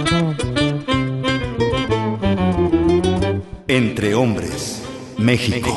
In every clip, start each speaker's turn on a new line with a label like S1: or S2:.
S1: Entre hombres, México.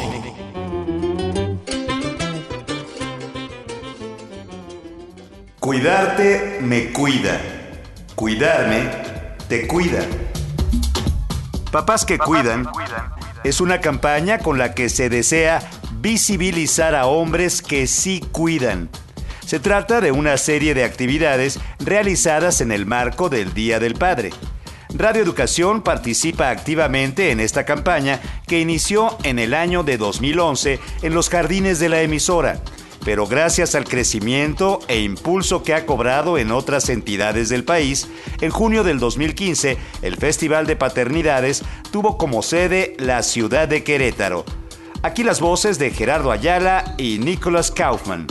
S1: Cuidarte me cuida. Cuidarme te cuida. Papás que cuidan es una campaña con la que se desea visibilizar a hombres que sí cuidan. Se trata de una serie de actividades realizadas en el marco del Día del Padre. Radio Educación participa activamente en esta campaña que inició en el año de 2011 en los jardines de la emisora, pero gracias al crecimiento e impulso que ha cobrado en otras entidades del país, en junio del 2015 el Festival de Paternidades tuvo como sede la ciudad de Querétaro. Aquí las voces de Gerardo Ayala y Nicholas Kaufman.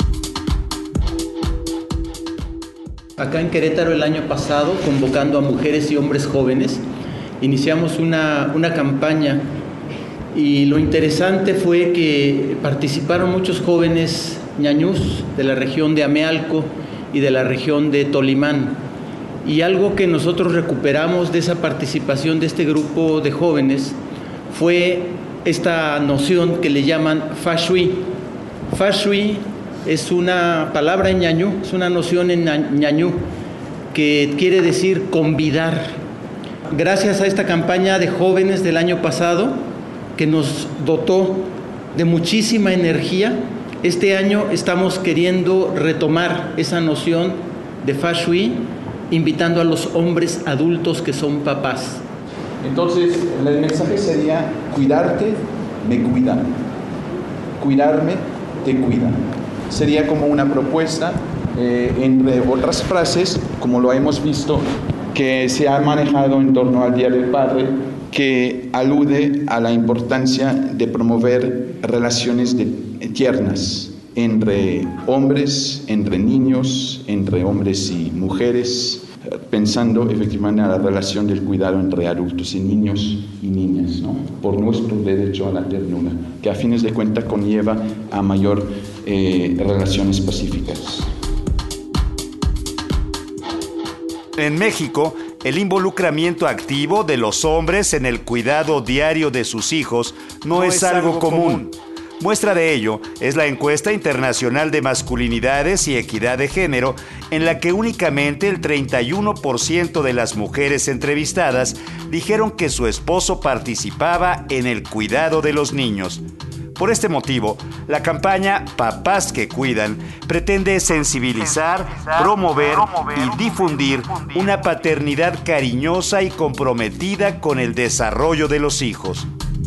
S2: Acá en Querétaro el año pasado, convocando a mujeres y hombres jóvenes, iniciamos una campaña y lo interesante fue que participaron muchos jóvenes ñañús de la región de Amealco y de la región de Tolimán. Y algo que nosotros recuperamos de esa participación de este grupo de jóvenes fue esta noción que le llaman Fa Shui. Fa Shui es una palabra en ñañú, es una noción en ñañú que quiere decir convidar. Gracias a esta campaña de jóvenes del año pasado, que nos dotó de muchísima energía, este año estamos queriendo retomar esa noción de Fa Shui, invitando a los hombres adultos que son papás.
S3: Entonces, el mensaje sería: cuidarte me cuida, cuidarme te cuida. Sería como una propuesta, entre otras frases, como lo hemos visto, que se ha manejado en torno al Día del Padre, que alude a la importancia de promover relaciones tiernas entre hombres, entre niños, entre hombres y mujeres, pensando efectivamente a la relación del cuidado entre adultos y niños y niñas, ¿no? Por nuestro derecho a la ternura, que a fines de cuentas conlleva a mayor relaciones pacíficas.
S1: En México, el involucramiento activo de los hombres en el cuidado diario de sus hijos no es algo común. Muestra de ello es la encuesta internacional de masculinidades y equidad de género, en la que únicamente el 31% de las mujeres entrevistadas dijeron que su esposo participaba en el cuidado de los niños. Por este motivo, la campaña Papás que Cuidan pretende sensibilizar, promover y difundir una paternidad cariñosa y comprometida con el desarrollo de los hijos.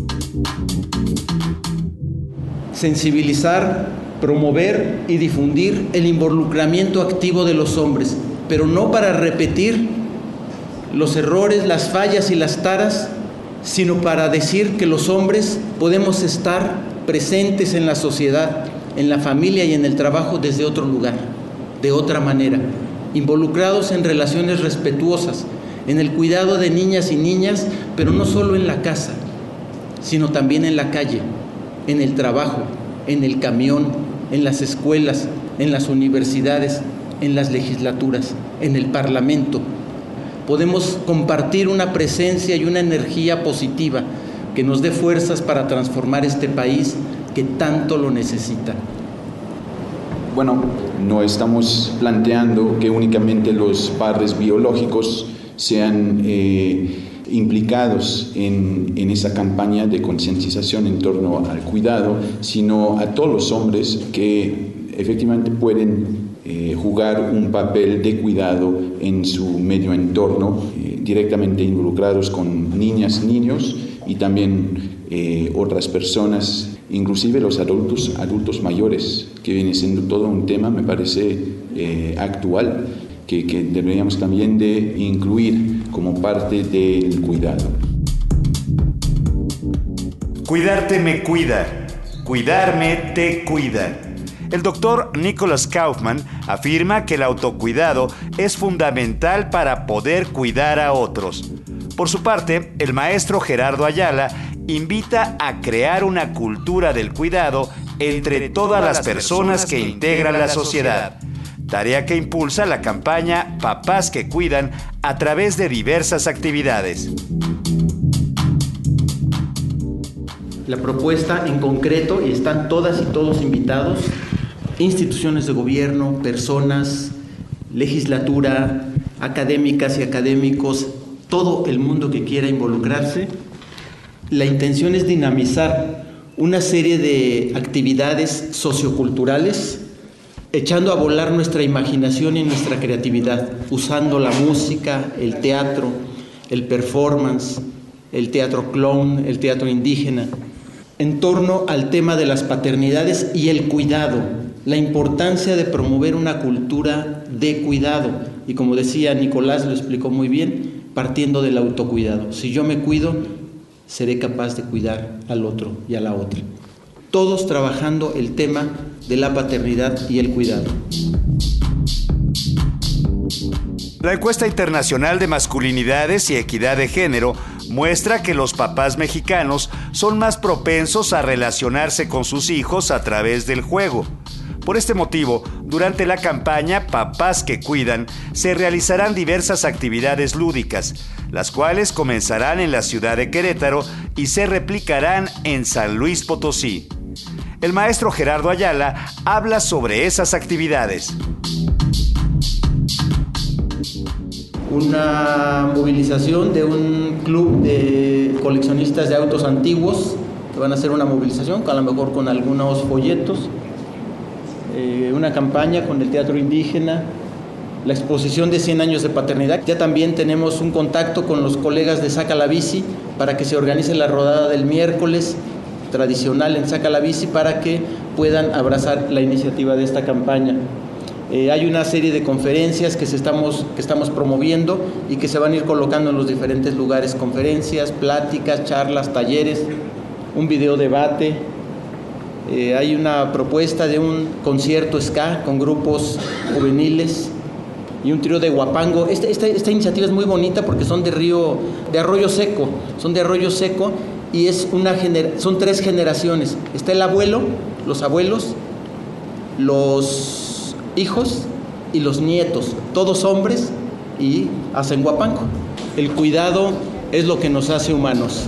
S2: Sensibilizar, promover y difundir el involucramiento activo de los hombres, pero no para repetir los errores, las fallas y las taras, sino para decir que los hombres podemos estar presentes en la sociedad, en la familia y en el trabajo desde otro lugar, de otra manera, involucrados en relaciones respetuosas, en el cuidado de niñas y niñas, pero no solo en la casa, sino también en la calle, en el trabajo, en el camión, en las escuelas, en las universidades, en las legislaturas, en el Parlamento. Podemos compartir una presencia y una energía positiva que nos dé fuerzas para transformar este país que tanto lo necesita.
S3: Bueno, no estamos planteando que únicamente los padres biológicos sean implicados en esa campaña de concientización en torno al cuidado, sino a todos los hombres que efectivamente pueden jugar un papel de cuidado en su medio entorno, directamente involucrados con niñas, niños y también otras personas, inclusive los adultos mayores, que viene siendo todo un tema, me parece, actual, que deberíamos también de incluir como parte del cuidado.
S1: Cuidarte me cuida, cuidarme te cuida. El doctor Nicholas Kaufman afirma que el autocuidado es fundamental para poder cuidar a otros. Por su parte, el maestro Gerardo Ayala invita a crear una cultura del cuidado entre todas las personas que integran la sociedad, tarea que impulsa la campaña Papás que Cuidan a través de diversas actividades.
S2: La propuesta en concreto, y están todas y todos invitados, instituciones de gobierno, personas, legislatura, académicas y académicos, todo el mundo que quiera involucrarse. La intención es dinamizar una serie de actividades socioculturales, echando a volar nuestra imaginación y nuestra creatividad, usando la música, el teatro, el performance, el teatro clown, el teatro indígena, en torno al tema de las paternidades y el cuidado, la importancia de promover una cultura de cuidado. Y como decía Nicolás, lo explicó muy bien, partiendo del autocuidado. Si yo me cuido, seré capaz de cuidar al otro y a la otra. Todos trabajando el tema de la paternidad y el cuidado.
S1: La encuesta internacional de masculinidades y equidad de género muestra que los papás mexicanos son más propensos a relacionarse con sus hijos a través del juego. Por este motivo, durante la campaña Papás que Cuidan, se realizarán diversas actividades lúdicas, las cuales comenzarán en la ciudad de Querétaro y se replicarán en San Luis Potosí. El maestro Gerardo Ayala habla sobre esas actividades.
S2: Una movilización de un club de coleccionistas de autos antiguos, que van a hacer una movilización, a lo mejor con algunos folletos, una campaña con el teatro indígena, la exposición de 100 años de paternidad. Ya también tenemos un contacto con los colegas de Saca la Bici para que se organice la rodada del miércoles tradicional en Saca la Bici para que puedan abrazar la iniciativa de esta campaña. Hay una serie de conferencias que estamos promoviendo y que se van a ir colocando en los diferentes lugares, conferencias, pláticas, charlas, talleres, un video debate. Hay una propuesta de un concierto ska con grupos juveniles y un trío de huapango. Esta iniciativa es muy bonita porque son de Arroyo Seco, y son 3 generaciones. Está el abuelo, los abuelos, los hijos y los nietos, todos hombres, y hacen huapango. El cuidado es lo que nos hace humanos.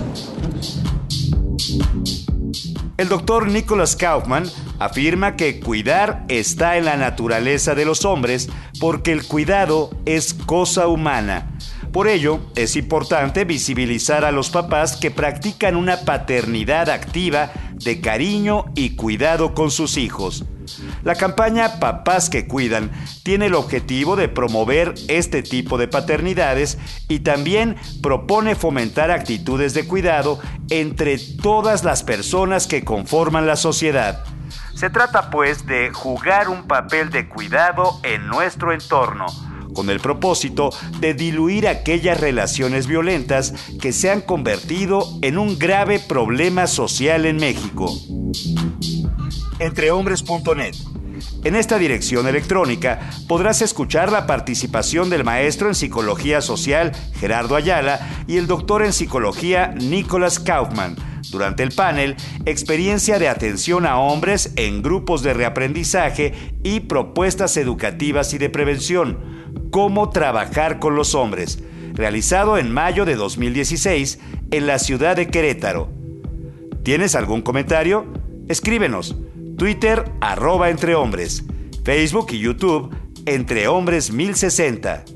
S1: El doctor Nicholas Kaufman afirma que cuidar está en la naturaleza de los hombres porque el cuidado es cosa humana. Por ello, es importante visibilizar a los papás que practican una paternidad activa de cariño y cuidado con sus hijos. La campaña Papás que Cuidan tiene el objetivo de promover este tipo de paternidades y también propone fomentar actitudes de cuidado entre todas las personas que conforman la sociedad. Se trata, pues, de jugar un papel de cuidado en nuestro entorno, con el propósito de diluir aquellas relaciones violentas que se han convertido en un grave problema social en México. Entrehombres.net. En esta dirección electrónica podrás escuchar la participación del maestro en Psicología Social, Gerardo Ayala, y el doctor en Psicología, Nicholas Kaufman, durante el panel Experiencia de atención a hombres en grupos de reaprendizaje y propuestas educativas y de prevención, cómo trabajar con los hombres, realizado en mayo de 2016 en la ciudad de Querétaro. ¿Tienes algún comentario? Escríbenos. Twitter, @entrehombres. Facebook y YouTube, Entrehombres 1060.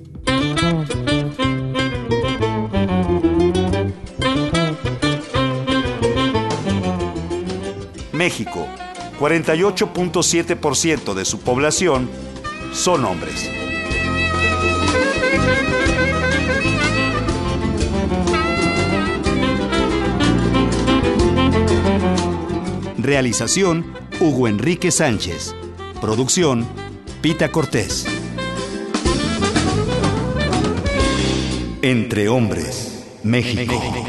S1: México, 48.7% de su población son hombres. Realización, Hugo Enrique Sánchez. Producción, Pita Cortés. Entre Hombres, México.